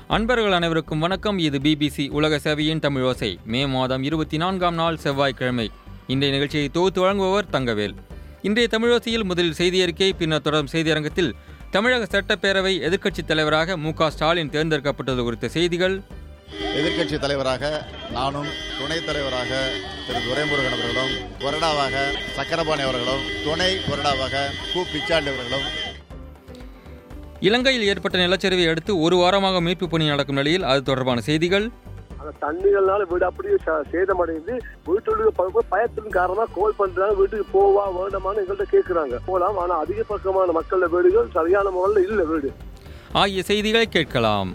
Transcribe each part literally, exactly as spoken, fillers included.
அன்பர்கள் அனைவருக்கும் வணக்கம். இது பிபிசி உலக சேவையின் தமிழ் ஓசை. மே மாதம் இருபத்தி நான்காம் நாள் செவ்வாய்க்கிழமை. இன்றைய நிகழ்ச்சியை தொகுத்து வழங்குபவர் தங்கவேல். இன்றைய தமிழோசையில் முதலில் செய்தி அறிக்கை, பின்னர் தொடரும் செய்தியரங்கத்தில் தமிழக சட்டப்பேரவை எதிர்க்கட்சித் தலைவராக மு க ஸ்டாலின் தேர்ந்தெடுக்கப்பட்டது குறித்த செய்திகள். எதிர்க்கட்சி தலைவராக நானும், துணைத் தலைவராக திரு துரைமுருகன் அவர்களும், கொறடாவாக சக்கரபாணி அவர்களும், துணை கொறடாவாக கு பிச்சாண்டி அவர்களும். இலங்கையில் ஏற்பட்ட நிலச்சரிவை அடுத்து ஒரு வாரமாக மீட்பு பணி நடக்கும் நிலையில் அது தொடர்பான செய்திகள். அந்த தண்ணிகள்னால வீடு அப்படியே சேதமடைந்து வீட்டுக்கு பயத்தின் காரணமா கோல் பண்றாங்க. வீட்டுக்கு போவா வேண்டாமான்னு எங்கள்கிட்ட கேட்கிறாங்க. போலாம், ஆனா அதிகபட்சமான மக்களோட வீடுகள் சரியான முறையில் இல்ல வீடு ஆகிய செய்திகளை கேட்கலாம்.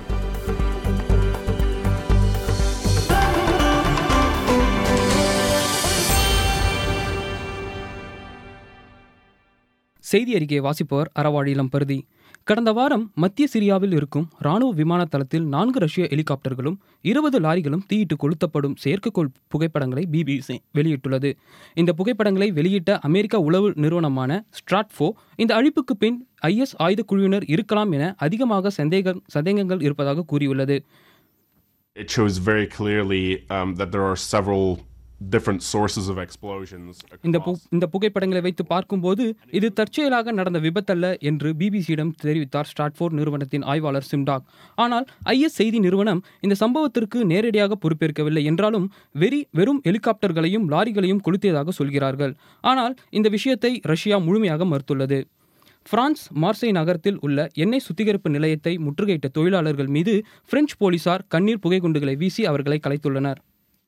செய்தி அறிக்கையை வாசிப்பவர் அறவாழிலம் பருதி. கடந்த வாரம் மத்திய சிரியாவில் இருக்கும் ராணுவ விமான தளத்தில் நான்கு ரஷ்ய ஹெலிகாப்டர்களும் இருபது லாரிகளும் தீயிட்டு கொளுத்தப்படும் செயற்கைக்கோள் புகைப்படங்களை பிபிசி வெளியிட்டுள்ளது. இந்த புகைப்படங்களை வெளியிட்ட அமெரிக்க உளவு நிறுவனமான ஸ்ட்ராட்ஃபோ இந்த அழிப்புக்கு பின் ஐஎஸ் ஆயுத குழுவினர் இருக்கலாம் என அதிகமாக சந்தேக சந்தேகங்கள் இருப்பதாக கூறியுள்ளது. It shows very clearly um, that there are several different sources of explosions. இந்த இந்த புகைப்படங்களை வைத்து பார்க்கும்போது இது தற்செயலாக நடந்த விபத்தல்ல என்று பிபிசியிடம் தெரிவித்தார் ஸ்டாட்ஃபோர்ட் நிறுவனத்தின் ஆய்வாளர் சிம்டாக். ஆனால் ஐஎஸ் செய்தி நிறுவனம் இந்த சம்பவத்திற்கு நேரடியாக பொறுப்பேற்கவில்லை என்றாலும் வெறி வெறும் ஹெலிகாப்டர்களையும் லாரிகளையும் கொளுத்தியதாக சொல்கிறார்கள். ஆனால் இந்த விஷயத்தை ரஷ்யா முழுமையாக மறுத்துள்ளது. பிரான்ஸ் மார்சே நகரத்தில் உள்ள எண்ணெய் சுத்திகரிப்பு நிலையத்தை முற்றுகையிட்ட தொழிலாளர்கள் மீது பிரெஞ்சு போலீசார் கண்ணீர் புகைக்குண்டுகளை வீசி அவர்களை கலைத்துள்ளனர்.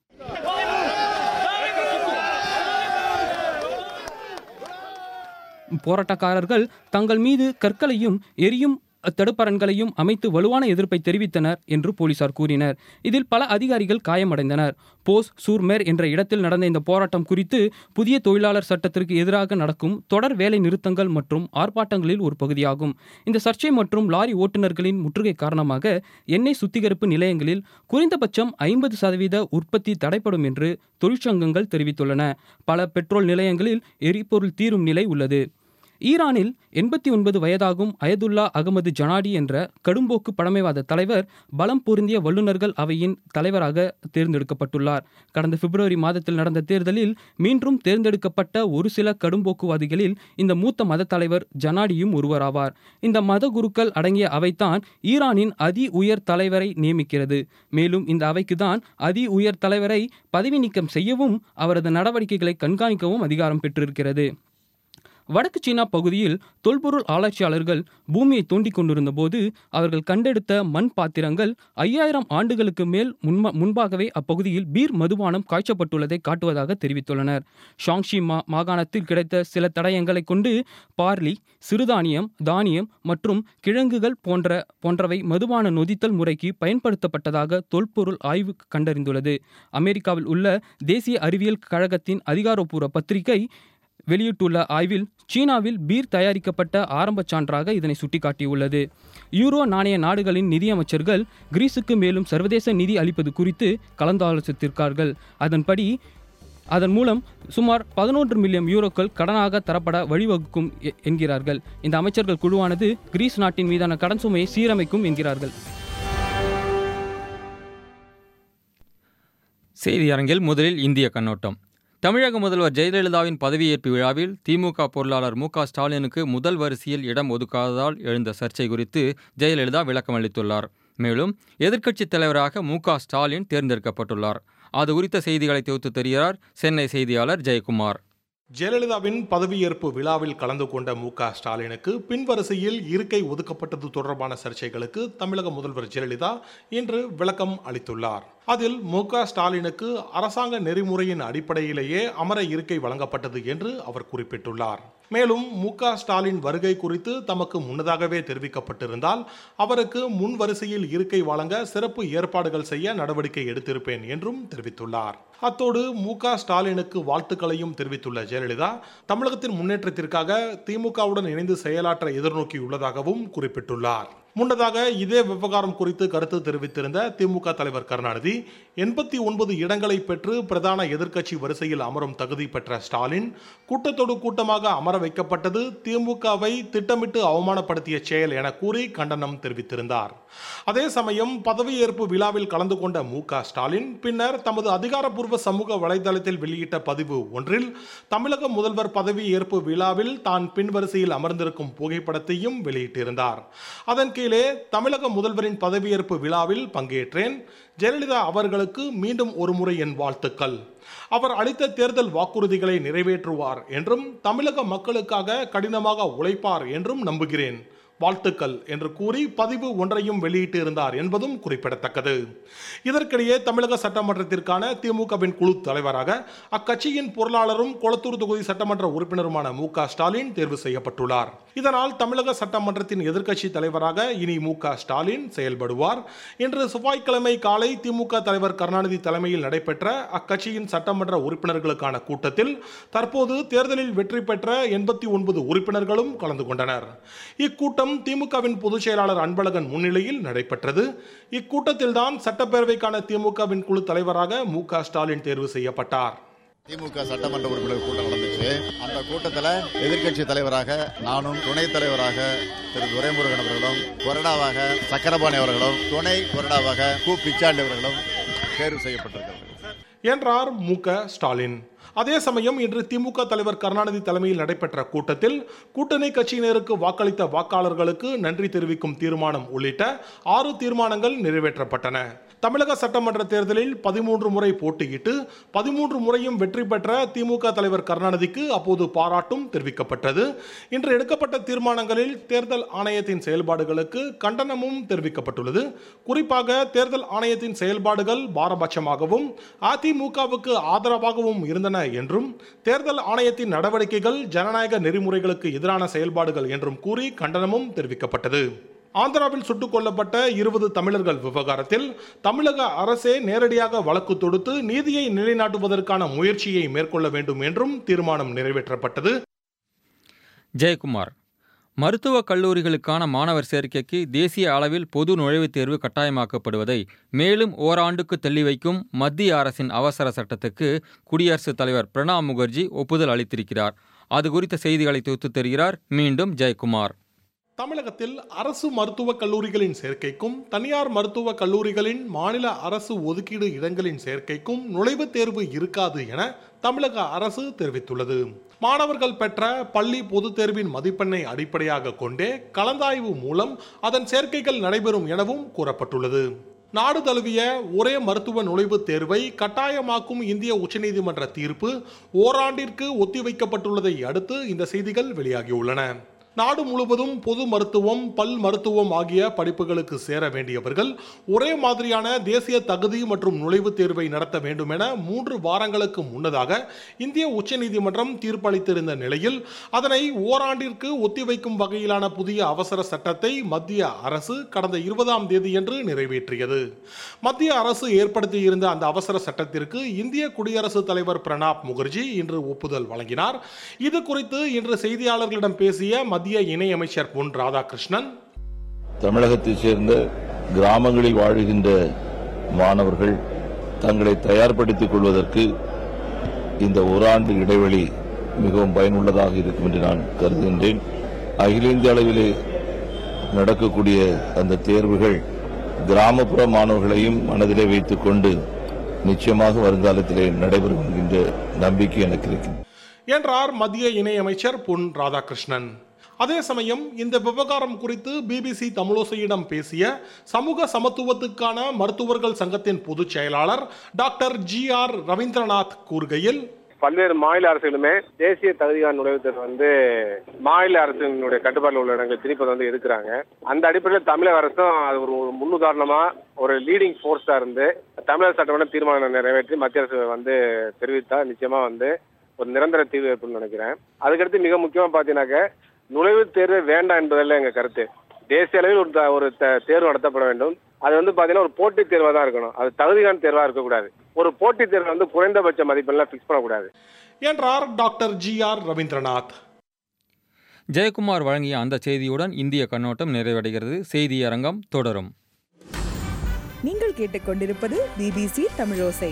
போராட்டக்காரர்கள் தங்கள் மீது கற்களையும் எரியும் தடுப்பரண்களையும் அமைத்து வலுவான எதிர்ப்பை தெரிவித்தனர் என்று போலீசார் கூறினர். இதில் பல அதிகாரிகள் காயமடைந்தனர். போஸ் சூர்மேர் என்ற இடத்தில் நடந்த இந்த போராட்டம் குறித்து புதிய தொழிலாளர் சட்டத்திற்கு எதிராக நடக்கும் தொடர் வேலை நிறுத்தங்கள் மற்றும் ஆர்ப்பாட்டங்களில் ஒரு பகுதியாகும். இந்த சர்ச்சை மற்றும் லாரி ஓட்டுநர்களின் முற்றுகை காரணமாக எண்ணெய் சுத்திகரிப்பு நிலையங்களில் குறைந்தபட்சம் ஐம்பது சதவீத உற்பத்தி தடைப்படும் என்று தொழிற்சங்கங்கள் தெரிவித்துள்ளன. பல பெட்ரோல் நிலையங்களில் எரிபொருள் தீரும் நிலை உள்ளது. ஈரானில் எண்பத்தி ஒன்பது வயதாகும் அயதுல்லா அகமது ஜனாடி என்ற கடும்போக்கு பழமைவாத தலைவர் பலம் பொருந்திய வல்லுநர்கள் அவையின் தலைவராக தேர்ந்தெடுக்கப்பட்டுள்ளார். கடந்த பிப்ரவரி மாதத்தில் நடந்த தேர்தலில் மீண்டும் தேர்ந்தெடுக்கப்பட்ட ஒரு சில கடும்போக்குவாதிகளில் இந்த மூத்த மத தலைவர் ஜனாடியும் ஒருவராவார். இந்த மத குருக்கள் அடங்கிய அவைதான் ஈரானின் அதி உயர் தலைவரை நியமிக்கிறது. மேலும் இந்த அவைக்கு தான் அதி உயர் தலைவரை பதவி நீக்கம் செய்யவும் அவரது நடவடிக்கைகளை கண்காணிக்கவும் அதிகாரம் பெற்றிருக்கிறது. வடக்கு சீனா பகுதியில் தொல்பொருள் ஆராய்ச்சியாளர்கள் பூமியை தோண்டிக் கொண்டிருந்த போது அவர்கள் கண்டெடுத்த மண் பாத்திரங்கள் ஐயாயிரம் ஆண்டுகளுக்கு மேல் முன்ப முன்பாகவே அப்பகுதியில் பீர் மதுபானம் காய்ச்சப்பட்டுள்ளதை காட்டுவதாக தெரிவித்துள்ளனர். ஷாங்ஷி மா மாகாணத்தில் கிடைத்த சில தடயங்களை கொண்டு பார்லி, சிறுதானியம், தானியம் மற்றும் கிழங்குகள் போன்ற போன்றவை மதுபான நொதித்தல் முறைக்கு பயன்படுத்தப்பட்டதாக தொல்பொருள் ஆய்வு கண்டறிந்துள்ளது. அமெரிக்காவில் உள்ள தேசிய அறிவியல் கழகத்தின் அதிகாரப்பூர்வ பத்திரிகை வெளியிட்டுள்ள ஆய்வில் சீனாவில் பீர் தயாரிக்கப்பட்ட ஆரம்ப சான்றாக இதனை சுட்டிக்காட்டியுள்ளது. யூரோ நாணய நாடுகளின் நிதியமைச்சர்கள் கிரீஸுக்கு மேலும் சர்வதேச நிதி அளிப்பது குறித்து கலந்தாலோசித்திருக்கார்கள். அதன்படி அதன் மூலம் சுமார் பதினொன்று மில்லியன் யூரோக்கள் கடனாக தரப்பட வழிவகுக்கும் என்கிறார்கள். இந்த அமைச்சர்கள் குழுவானது கிரீஸ் நாட்டின் மீதான கடன் சுமையை சீரமைக்கும் என்கிறார்கள். செய்தி அரங்கில் முதலில் இந்திய கண்ணோட்டம். தமிழக முதல்வர் ஜெயலலிதாவின் பதவியேற்பு விழாவில் திமுக பொருளாளர் மு க ஸ்டாலினுக்கு முதல் வரிசையில் இடம் ஒதுக்காததால் எழுந்த சர்ச்சை குறித்து ஜெயலலிதா விளக்கம் அளித்துள்ளார். மேலும் எதிர்க்கட்சித் தலைவராக மு க ஸ்டாலின் தேர்ந்தெடுக்கப்பட்டுள்ளார். அது குறித்த செய்திகளை தொகுத்து தருகிறார் சென்னை செய்தியாளர் ஜெயக்குமார். ஜெயலலிதாவின் பதவியேற்பு விழாவில் கலந்து கொண்ட மு க ஸ்டாலினுக்கு பின்வரிசையில் இருக்கை ஒதுக்கப்பட்டது தொடர்பான சர்ச்சைகளுக்கு தமிழக முதல்வர் ஜெயலலிதா இன்று விளக்கம் அளித்துள்ளார். அதில் மு க ஸ்டாலினுக்கு அரசாங்க நெறிமுறையின் அடிப்படையிலேயே அமர இருக்கை வழங்கப்பட்டது என்று அவர் குறிப்பிட்டுள்ளார். மேலும் மு க ஸ்டாலின் வருகை குறித்து தமக்கு முன்னதாகவே தெரிவிக்கப்பட்டிருந்தால் அவருக்கு முன் வரிசையில் இருக்கை வழங்க சிறப்பு ஏற்பாடுகள் செய்ய நடவடிக்கை எடுத்திருப்பேன் என்றும் தெரிவித்துள்ளார். அத்தோடு மு க ஸ்டாலினுக்கு வாழ்த்துக்களையும் தெரிவித்துள்ள ஜெயலலிதா தமிழகத்தின் முன்னேற்றத்திற்காக திமுகவுடன் இணைந்து செயலாற்ற எதிர்நோக்கியுள்ளதாகவும் குறிப்பிட்டுள்ளார். முன்னதாக இதே விவகாரம் குறித்து கருத்து தெரிவித்திருந்த திமுக தலைவர் கருணாநிதி எண்பத்தி ஒன்பது இடங்களை பெற்று பிரதான எதிர்க்கட்சி வரிசையில் அமரும் தகுதி பெற்ற ஸ்டாலின் கூட்டத்தோடு கூட்டமாக அமர வைக்கப்பட்டது திமுகவை திட்டமிட்டு அவமானப்படுத்திய செயல் என கூறி கண்டனம் தெரிவித்திருந்தார். அதே சமயம் பதவியேற்பு விழாவில் கலந்து கொண்ட மு க ஸ்டாலின் பின்னர் தமது அதிகாரப்பூர்வ சமூக வலைதளத்தில் வெளியிட்ட பதிவு ஒன்றில் தமிழக முதல்வர் பதவியேற்பு விழாவில் தான் பின்வரிசையில் அமர்ந்திருக்கும் புகைப்படத்தையும் வெளியிட்டிருந்தார். அதன் கீழே தமிழக முதல்வரின் பதவியேற்பு விழாவில் பங்கேற்றேன். ஜெயலலிதா அவர்களுக்கு மீண்டும் ஒருமுறை என் வாழ்த்துக்கள். அவர் அளித்த தேர்தல் வாக்குறுதிகளை நிறைவேற்றுவார் என்றும் தமிழக மக்களுக்காக கடினமாக உழைப்பார் என்றும் நம்புகிறேன். வாழ்த்துக்கள் என்று கூறி பதிவு ஒன்றையும் வெளியிட்டு இருந்தார் என்பதும் குறிப்பிடத்தக்கது. இதற்கிடையே தமிழக சட்டமன்றத்திற்கான திமுகவின் குழு தலைவராக அக்கட்சியின் பொருளாளரும் கொளத்தூர் தொகுதி சட்டமன்ற உறுப்பினருமான மு க ஸ்டாலின் தேர்வு செய்யப்பட்டுள்ளார். இதனால் தமிழக சட்டமன்றத்தின் எதிர்க்கட்சி தலைவராக இனி மு க ஸ்டாலின் செயல்படுவார். இன்று செவ்வாய்க்கிழமை காலை திமுக தலைவர் கருணாநிதி தலைமையில் நடைபெற்ற அக்கட்சியின் சட்டமன்ற உறுப்பினர்களுக்கான கூட்டத்தில் தற்போது தேர்தலில் வெற்றி பெற்ற எண்பத்தி ஒன்பது உறுப்பினர்களும் கலந்து கொண்டனர். இக்கூட்டம் திமுகவின் பொதுச் செயலாளர் அன்பழகன் முன்னிலையில் நடைபெற்றது. இக்கூட்டத்தில்தான் சட்டப்பேரவைக்கான திமுகவின் குழு தலைவராக மு க ஸ்டாலின் தேர்வு செய்யப்பட்டார். திமுக சட்டமன்ற உறுப்பினர் கூட்டம் நடந்துச்சு. அந்த கூட்டத்தில் எதிர்க்கட்சி தலைவராக நானும், துணைத் தலைவராக திரு துரைமுருகன் அவர்களும், கொறடாவாக சக்கரபாணி அவர்களும், துணை கொறடாவாக கு பிச்சாண்டி அவர்களும் தேர்வு செய்யப்பட்டிருக்கிறார்கள் என்றார் மு க ஸ்டாலின். அதே சமயம் இன்று திமுக தலைவர் கருணாநிதி தலைமையில் நடைபெற்ற கூட்டத்தில் கூட்டணி கட்சியினருக்கு வாக்களித்த வாக்காளர்களுக்கு நன்றி தெரிவிக்கும் தீர்மானம் உள்ளிட்ட ஆறு தீர்மானங்கள் நிறைவேற்றப்பட்டன. தமிழக சட்டமன்ற தேர்தலில் பதிமூன்று முறை போட்டியிட்டு பதிமூன்று முறையும் வெற்றி பெற்ற திமுக தலைவர் கருணாநிதிக்கு அப்போது பாராட்டும் தெரிவிக்கப்பட்டது. இன்று எடுக்கப்பட்ட தீர்மானங்களில் தேர்தல் ஆணையத்தின் செயல்பாடுகளுக்கு கண்டனமும் தெரிவிக்கப்பட்டுள்ளது. குறிப்பாக தேர்தல் ஆணையத்தின் செயல்பாடுகள் பாரபட்சமாகவும் அதிமுகவுக்கு ஆதரவாகவும் இருந்தன என்றும் தேர்தல் ஆணையத்தின் நடவடிக்கைகள் ஜனநாயக நெறிமுறைகளுக்கு எதிரான செயல்பாடுகள் என்றும் கூறி கண்டனமும் தெரிவிக்கப்பட்டது. ஆந்திராவில் சுட்டுக் கொல்லப்பட்ட இருபது தமிழர்கள் விவகாரத்தில் தமிழக அரசே நேரடியாக வழக்கு தொடுத்து நீதியை நிலைநாட்டுவதற்கான முயற்சியை மேற்கொள்ள வேண்டும் என்றும் தீர்மானம் நிறைவேற்றப்பட்டது. ஜெயக்குமார், மருத்துவக் கல்லூரிகளுக்கான மாணவர் சேர்க்கைக்கு தேசிய அளவில் பொது நுழைவுத் தேர்வு கட்டாயமாக்கப்படுவதை மேலும் ஓராண்டுக்கு தள்ளி வைக்கும் மத்திய அரசின் அவசர சட்டத்துக்கு குடியரசுத் தலைவர் பிரணாப் முகர்ஜி ஒப்புதல் அளித்திருக்கிறார். அது குறித்த செய்திகளை தொகுத்து தருகிறார் மீண்டும் ஜெயக்குமார். தமிழகத்தில் அரசு மருத்துவக் கல்லூரிகளின் சேர்க்கைக்கும் தனியார் மருத்துவக் கல்லூரிகளின் மாநில அரசு ஒதுக்கீடு இடங்களின் சேர்க்கைக்கும் நுழைவுத் தேர்வு இருக்காது என தமிழக அரசு தெரிவித்துள்ளது. மாணவர்கள் பெற்ற பள்ளி பொதுத் தேர்வின் மதிப்பெண்ணை அடிப்படையாக கொண்டே கலந்தாய்வு மூலம் அதன் சேர்க்கைகள் நடைபெறும் எனவும் கூறப்பட்டுள்ளது. நாடு தழுவிய ஒரே மருத்துவ நுழைவுத் தேர்வை கட்டாயமாக்கும் இந்திய உச்சநீதிமன்ற தீர்ப்பு ஓராண்டிற்கு ஒத்திவைக்கப்பட்டுள்ளதை அடுத்து இந்த செய்திகள் வெளியாகியுள்ளன. நாடு முழுவதும் பொது மருத்துவம், பல் மருத்துவம் ஆகிய படிப்புகளுக்கு சேர வேண்டியவர்கள் ஒரே மாதிரியான தேசிய தகுதி மற்றும் நுழைவுத் தேர்வை நடத்த வேண்டும் என மூன்று வாரங்களுக்கு முன்னதாக இந்திய உச்சநீதிமன்றம் தீர்ப்பளித்திருந்த நிலையில் அதனை ஓராண்டிற்கு ஒத்திவைக்கும் வகையிலான புதிய அவசர சட்டத்தை மத்திய அரசு கடந்த இருபதாம் தேதியன்று நிறைவேற்றியது. மத்திய அரசு ஏற்படுத்தியிருந்த அந்த அவசர சட்டத்திற்கு இந்திய குடியரசுத் தலைவர் பிரணாப் முகர்ஜி இன்று ஒப்புதல் வழங்கினார். இது குறித்து இன்று செய்தியாளர்களிடம் பேசிய மத்திய இணையமைச்சர் பொன் ராதாகிருஷ்ணன், தமிழகத்தைச் சேர்ந்த கிராமங்களில் வாழுகின்ற மாணவர்கள் தங்களை தயார்படுத்திக் கொள்வதற்கு இந்த ஓராண்டு இடைவெளி மிகவும் பயனுள்ளதாக இருக்கும் என்று நான் கருதுகின்றேன். அகில இந்திய அளவிலே நடக்கக்கூடிய அந்த தேர்வுகள் கிராமப்புற மாணவர்களையும் மனதிலே வைத்துக் கொண்டு நிச்சயமாக வருங்காலத்திலே நடைபெறும் என்கின்ற நம்பிக்கை எனக்கு இருக்கிறது என்றார் மத்திய இணையமைச்சர் பொன் ராதாகிருஷ்ணன். அதே சமயம் இந்த விவகாரம் குறித்து பிபிசி தமிழோசையிடம் பேசிய சமூக சமத்துவத்துக்கான மருத்துவர்கள் சங்கத்தின் பொதுச் செயலாளர் டாக்டர் ஜி ஆர் ரவீந்திரநாத் கூறுகையில், பல்வேறு மாநில அரசுகளுமே தேசிய தகுதியான நுழைவுத் தேர்வு வந்து மாநில அரசினுடைய கட்டுப்பாட்டில் உள்ள இடங்கள் திணிப்பதை வந்து எதிர்க்கிறாங்க. அந்த அடிப்படையில் தமிழக அரசும் அது ஒரு முன்னுதாரணமா ஒரு லீடிங் ஃபோர்ஸா இருந்து தமிழக சட்டமன்ற தீர்மானம் நிறைவேற்றி மத்திய அரசு வந்து தெரிவித்தா நிச்சயமா வந்து ஒரு நிரந்தர தீர்வு ஏற்படும் நினைக்கிறேன். அதுக்கடுத்து மிக முக்கியமா பாத்தீங்கன்னாக்க நுழைவுத் தேர்வு வேண்டாம் என்பதில் எங்க கருத்து. தேசிய அளவில் ஒரு ஒரு தேர்வு நடத்தப்பட வேண்டும். அது வந்து பாத்தீங்கன்னா ஒரு போட்டித் தேர்வா தான் இருக்கணும். அது தகுதியான தேர்வா இருக்கக்கூடாது. ஒரு போட்டித் தேர்வு வந்து குறைந்தபட்ச மதிப்பெண்லாம் பிக்ஸ் பண்ணக்கூடாது என்றார் doctor G R Ravindranath. Jayakumar வழங்கிய அந்த செய்தியுடன் இந்திய கண்ணோட்டம் நிறைவடைகிறது. செய்தி அரங்கம் தொடரும். நீங்கள் கேட்டுக்கொண்டிருப்பது பிபிசி தமிழோசை.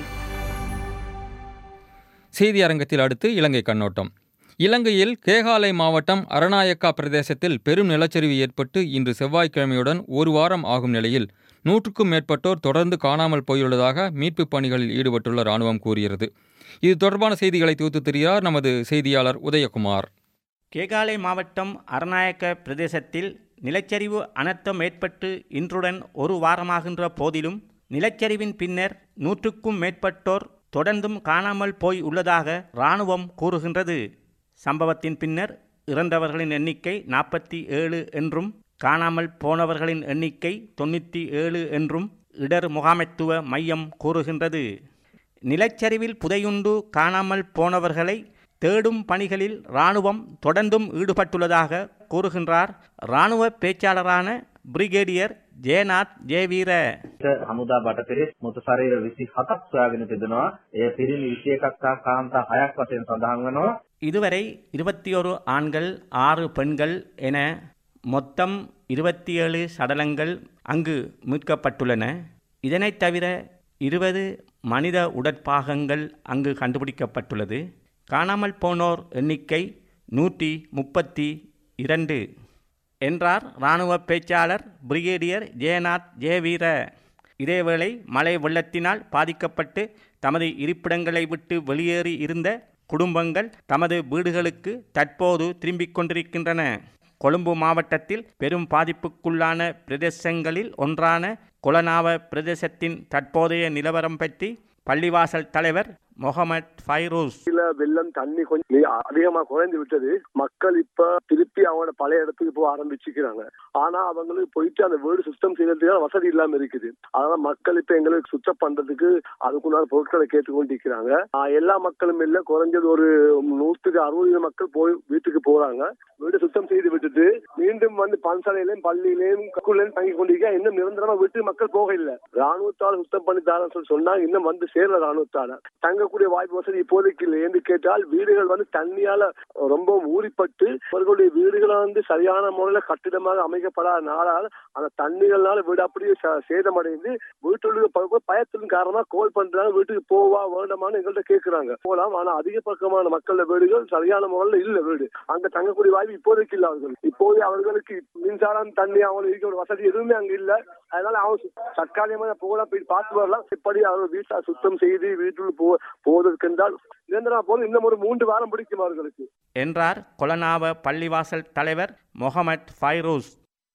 செய்தி அரங்கத்தில் அடுத்து இலங்கை கண்ணோட்டம். இலங்கையில் கேகாலை மாவட்டம் அரநாயக்கா பிரதேசத்தில் பெரும் நிலச்சரிவு ஏற்பட்டு இன்று செவ்வாய்க்கிழமையுடன் ஒரு வாரம் ஆகும் நிலையில் நூற்றுக்கும் மேற்பட்டோர் தொடர்ந்து காணாமல் போயுள்ளதாக மீட்புப் பணிகளில் ஈடுபட்டுள்ள இராணுவம் கூறுகிறது. இது தொடர்பான செய்திகளை தொகுத்து தருகிறார் நமது செய்தியாளர் உதயகுமார். கேகாலை மாவட்டம் அரநாயக்க பிரதேசத்தில் நிலச்சரிவு அனர்த்தம் ஏற்பட்டு இன்றுடன் ஒரு வாரமாகின்ற போதிலும் நிலச்சரிவின் பின்னர் நூற்றுக்கும் மேற்பட்டோர் தொடர்ந்தும் காணாமல் போய் உள்ளதாக இராணுவம் கூறுகின்றது. சம்பவத்தின் பின்னர் இறந்தவர்களின் எண்ணிக்கை நாற்பத்தி ஏழு என்றும் காணாமல் போனவர்களின் எண்ணிக்கை தொண்ணூற்றி ஏழு என்றும் இடர் முகாமைத்துவ மையம் கூறுகின்றது. நிலச்சரிவில் புதையுண்டு காணாமல் போனவர்களை தேடும் பணிகளில் இராணுவம் தொடர்ந்தும் ஈடுபட்டுள்ளதாக கூறுகின்றார் இராணுவ பேச்சாளரான பிரிகேடியர் ஜெயநாத் ஜெயவீர. හමුදා බටපිරිස් මృත ශරීර විසිහතක් සොයාගෙන තිබෙනවා. එය පිරිමි විසි එකක් සහ කාන්තා හයක් වශයෙන් සඳහන් වෙනවා. இதுவரை இருபத்தி ஒரு ஆண்கள் ஆறு பெண்கள் என மொத்தம் இருபத்தி ஏழு சடலங்கள் அங்கு மீட்கப்பட்டுள்ளன. இதனைத் தவிர இருபது மனித உடற்பாகங்கள் அங்கு கண்டுபிடிக்கப்பட்டுள்ளது. காணாமல் போனோர் எண்ணிக்கை நூற்றி முப்பத்தி இரண்டு என்றார் இராணுவ பேச்சாளர் பிரிகேடியர் ஜெயநாத் ஜெயவீர. இதேவேளை மழை வெள்ளத்தினால் பாதிக்கப்பட்டு தமது இருப்பிடங்களை விட்டு வெளியேறி இருந்த குடும்பங்கள் தமது வீடுகளுக்கு தற்போது திரும்பிக் கொண்டிருக்கின்றன. கொழும்பு மாவட்டத்தில் பெரும் பாதிப்புக்குள்ளான பிரதேசங்களில் ஒன்றான கொலனாவ பிரதேசத்தின் தற்போதைய நிலவரம் பற்றி பள்ளிவாசல் தலைவர் முகமது ஃபைரூஸ். வெள்ளம் தண்ணி கொஞ்சம் அதிகமா குறைந்து விட்டது. மக்கள் இப்ப திருப்பி அவங்களோட பழைய இடத்துக்கு போக ஆரம்பிச்சுக்கிறாங்க. ஆனா அவங்களுக்கு போயிட்டு அந்த வீடு சுத்தம் செய்யறதுக்கான வசதி இல்லாம இருக்குது. அதனால மக்கள் இப்ப எங்களுக்கு சுத்தம் பண்றதுக்கு அதுக்குண்டான பொருட்களை கேட்டுக்கொண்டிருக்கிறாங்க. எல்லா மக்களும் இல்ல, குறைஞ்சது ஒரு நூற்றுக்கு அறுபது மக்கள் போய் வீட்டுக்கு போறாங்க. வீடு சுத்தம் செய்து விட்டுட்டு மீண்டும் வந்து பன்சாலையிலையும் பள்ளியிலையும் ஸ்கூல்லையும் தங்கி கொண்டிருக்க. இன்னும் நிரந்தரமா வீட்டுக்கு மக்கள் போக இல்லை. ராணுவத்தால் சுத்தம் பண்ணி தரேன்னு சொல்லி சொன்னா இன்னும் வந்து சேரல. ராணுவத்தால தங்கக்கூடிய வாய்ப்பு வசதி இப்போதைக்கு இல்லை. என்று கேட்டால் வீடுகள் வந்து தண்ணியால ரொம்ப ஊறிப்பட்டு அவர்களுடைய வீடுகளை வந்து சரியான முறையில கட்டிடமாக அமைக்கப்படாத நாளால் அந்த தண்ணிகள்னால வீடு அப்படியே சேதமடைந்து வீட்டுள்ள பயத்தின் காரணமா கோல் பண்றாங்க. வீட்டுக்கு போவா வேண்டாமான்னு எங்கள்கிட்ட கேட்கிறாங்க. போலாம், ஆனா அதிகபட்சமான மக்கள வீடுகள் சரியான முறையில இல்ல. வீடு அங்க தங்கக்கூடிய வாய்ப்பு இப்போதைக்கு இல்ல. அவர்கள் இப்போது அவர்களுக்கு மின்சாரம் தண்ணி அவங்களுக்கு இருக்க ஒரு வசதி எதுவுமே அங்க இல்ல. அதனால அவங்க தற்காலிகமாக போகலாம், போய் பார்த்து வரலாம். இப்படி அவர்கள் வீட்டை சுத்தம் செய்து வீட்டுள்ள போ போவதற்கென்றால் நிரந்தரமா போது இன்னும் ஒரு மூன்று வாரம் பிடிக்கும் அவர்களுக்கு என்றார் கொலனாவ பள்ளிவாசல் தலைவர் முகமது ஃபைரூஸ்.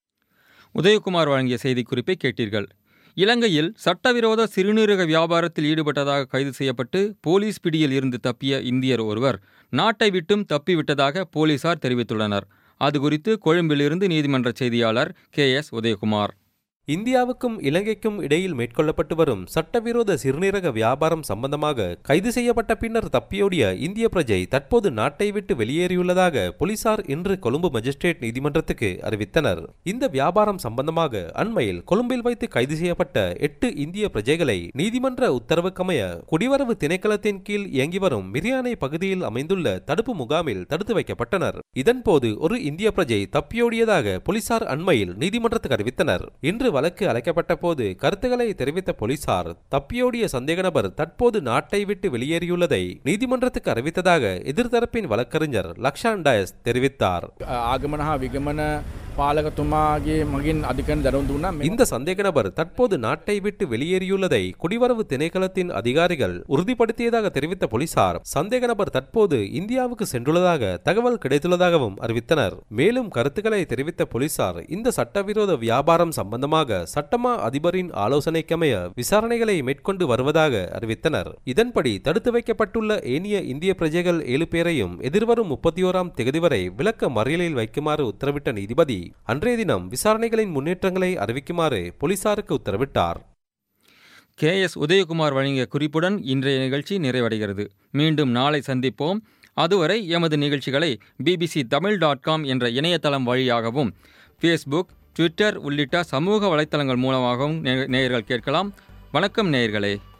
உதயகுமார் வழங்கிய செய்திக்குறிப்பை கேட்டீர்கள். இலங்கையில் சட்டவிரோத சிறுநீரக வியாபாரத்தில் ஈடுபட்டதாக கைது செய்யப்பட்டு போலீஸ் பிடியில் இருந்து தப்பிய இந்தியர் ஒருவர் நாட்டை விட்டும் தப்பிவிட்டதாக போலீசார் தெரிவித்துள்ளனர். அது குறித்து கொழும்பிலிருந்து நீதிமன்ற செய்தியாளர் கே எஸ் உதயகுமார். இந்தியாவுக்கும் இலங்கைக்கும் இடையில் மேற்கொள்ளப்பட்டு வரும் சட்டவிரோத சிறுநீரக வியாபாரம் சம்பந்தமாக கைது செய்யப்பட்ட பின்னர் தப்பியோடிய இந்திய பிரஜை தற்போது நாட்டை விட்டு வெளியேறியுள்ளதாக போலீசார் இன்று கொழும்பு மஜிஸ்ட்ரேட் நீதிமன்றத்துக்கு அறிவித்தனர். இந்த வியாபாரம் சம்பந்தமாக அண்மையில் கொழும்பில் வைத்து கைது செய்யப்பட்ட எட்டு இந்திய பிரஜைகளை நீதிமன்ற உத்தரவுக்கமைய குடிவரவு திணைக்களத்தின் கீழ் இயங்கி வரும் மிரியானை பகுதியில் அமைந்துள்ள தடுப்பு முகாமில் தடுத்து வைக்கப்பட்டனர். இதன்போது ஒரு இந்திய பிரஜை தப்பியோடியதாக போலீசார் அண்மையில் நீதிமன்றத்துக்கு அறிவித்தனர். இன்று வழக்கு அழைக்கப்பட்ட போது கருத்துக்களை தெரிவித்த போலீசார் தப்பியோடிய சந்தேக நபர் தற்போது நாட்டை விட்டு வெளியேறியுள்ளதை நீதிமன்றத்துக்கு அறிவித்ததாக எதிர்த்தரப்பின் வழக்கறிஞர் லக்ஷான் டயஸ் தெரிவித்தார். இந்த சந்தேக நபர் தற்போது நாட்டை விட்டு வெளியேறியுள்ளதை குடிவரவு திணைக்களத்தின் அதிகாரிகள் உறுதிப்படுத்தியதாக தெரிவித்த போலீசார் சந்தேக நபர் தற்போது இந்தியாவுக்கு சென்றுள்ளதாக தகவல் கிடைத்துள்ளதாகவும் அறிவித்தனர். மேலும் கருத்துக்களை தெரிவித்த போலீசார் இந்த சட்டவிரோத வியாபாரம் சம்பந்தமாக சட்டமா அதிபரின் ஆலோசனைக்கமைய விசாரணைகளை மேற்கொண்டு வருவதாக அறிவித்தனர். இதன்படி தடுத்து வைக்கப்பட்டுள்ள ஏனைய இந்திய பிரஜைகள் ஏழு பேரையும் எதிர்வரும் முப்பத்தி ஓராம் தேதி வரை விளக்க மறியலில் வைக்குமாறு உத்தரவிட்ட நீதிபதி அன்றைய தினம் விசாரணைகளின் முன்னேற்றங்களை அறிவிக்குமாறு போலீசாருக்கு உத்தரவிட்டார். கே எஸ் உதயகுமார் வழங்கிய குறிப்புடன் இன்றைய நிகழ்ச்சி நிறைவடைகிறது. மீண்டும் நாளை சந்திப்போம். அதுவரை எமது நிகழ்ச்சிகளை பிபிசி தமிழ் டாட் காம் என்ற இணையதளம் வழியாகவும் ஃபேஸ்புக், ட்விட்டர் உள்ளிட்ட சமூக வலைத்தளங்கள் மூலமாகவும் நேயர்கள் கேட்கலாம். வணக்கம் நேயர்களே.